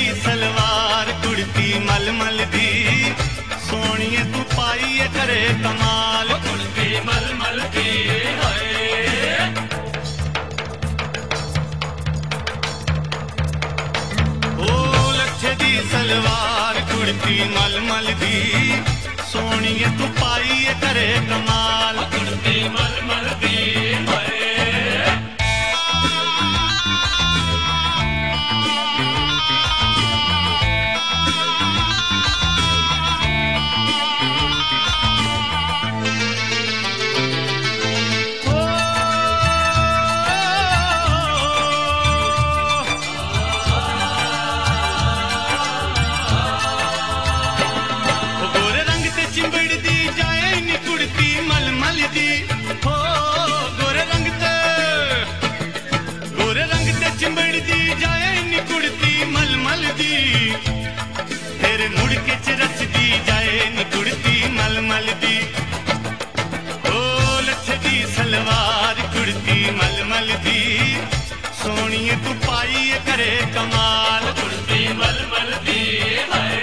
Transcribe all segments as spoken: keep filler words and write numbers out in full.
दी सलवार कुड़ती मलमल दी सोनिए तू पाई करे कमाल कुड़ती मलमल दी हाय ओ लच्छे दी सलवार कुड़ती मलमल दी सोनिए तू पाई करे कमाल कुड़ती मलमल दी हाय सलवार कुड़ती मलमल दी सोनिए तू पाई करे कमाल कुड़ती मलमल दी हाय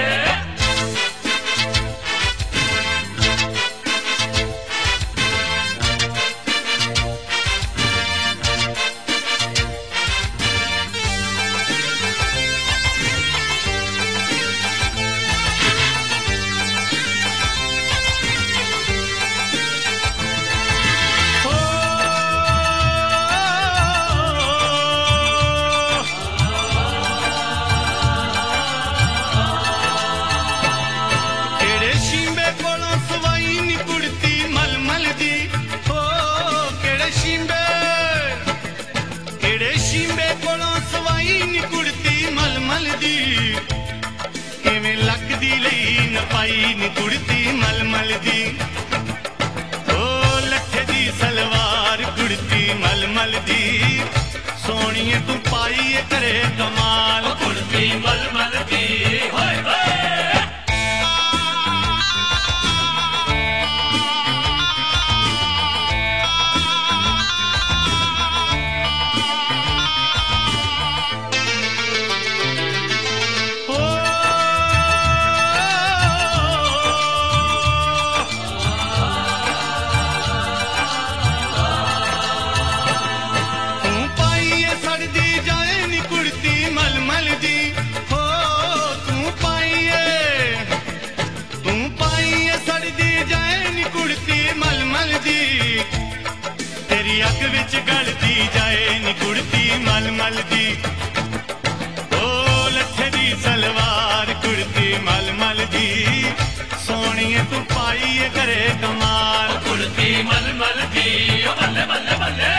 पाई नी कुड़ती मलमल दी ओ लच्छे दी सलवार कुड़ती मलमल दी सोनिए तू पाई करे कमाल कुड़ती मलमल दी हाय अग विच गलती जाए नी कुड़ती मलमल दी ओ लच्छे दी सलवार कुड़ती मलमल दी सोनिए तू पाई करे कमाल कुड़ती मलमल दी बल्ले बल्ले बल्ले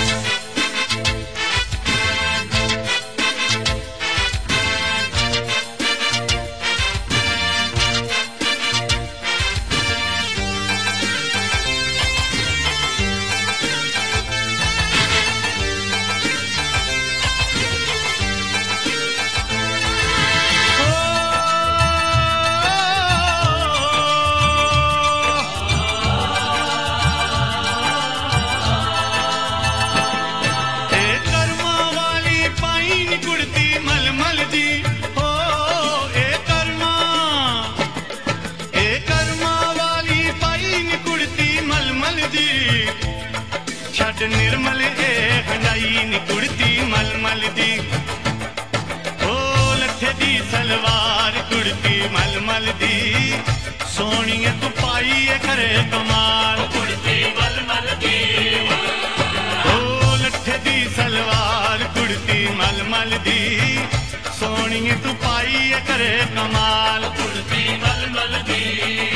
निर्मल ए हंडाई नी कुड़ती मलमल दी ओ लच्छे दी सलवार कुड़ती मलमल दी सोनिए तू पाई करे कमाल कुड़ती मलमल दी ओ लच्छे दी सलवार कुड़ती मलमल दी सोनिए तू पाई करे कमाल कुड़ती मलमल दी